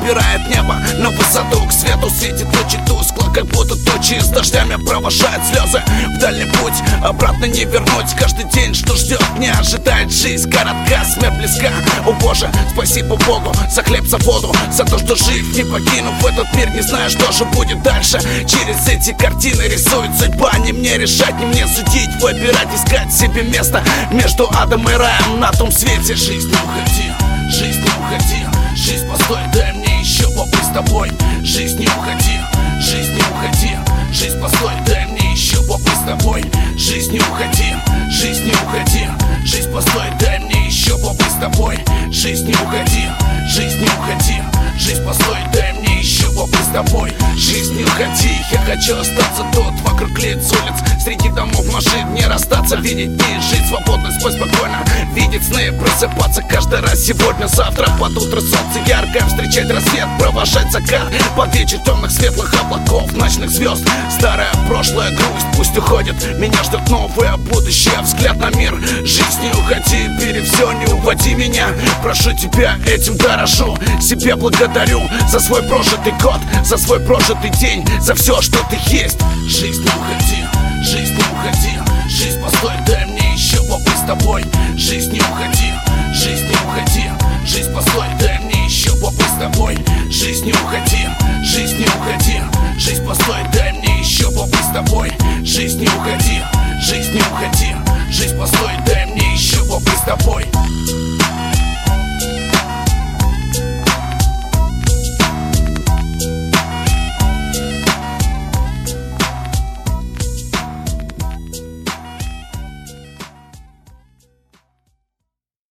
забирает небо на высоту. К свету светит лучи тускло, как будто тучи с дождями провожают слезы в дальний путь. Обратно не вернуть, каждый день, что ждет, не ожидает. Жизнь коротка, смерть близка. О Боже, спасибо Богу за хлеб, за воду, за то, что жив, не покинув этот мир, не знаю, что же будет дальше. Через эти картины рисует судьба. Не мне решать, не мне судить, выбирать, искать себе место между адом и раем на том свете. Жизнь, не уходи, жизнь, не уходи, жизнь, постой, дай мне еще побыть с тобой. Жизнь, не уходи, жизнь, не уходи, жизнь, постой, дай мне еще побыть с тобой. Жизнь, не уходи, жизнь, не уходи, жизнь, постой, дай мне еще побыть с тобой. Жизнь, не уходи, жизнь, не уходи, жизнь, постой, дай мне еще побыть с тобой. Жизнь, не уходи, я хочу остаться тут, вокруг лиц улиц, среди домов машин, не расстаться, видеть дни, жить свободно, спать спокойно, видеть сны, просыпаться каждый раз сегодня, завтра, под утро солнце яркое, встречать рассвет, провожать закат, под вечер темных светлых облаков, ночных звезд. Старое прошлое, грусть пусть уходит, меня ждет новое будущее, взгляд на мир. Жизнь, не уходи, бери все, не уводи меня, прошу тебя, этим дорожу, себе благодарю за свой прожитый год, за свой прожитый день, за все, что ты есть. Жизнь, не уходи, жизнь, не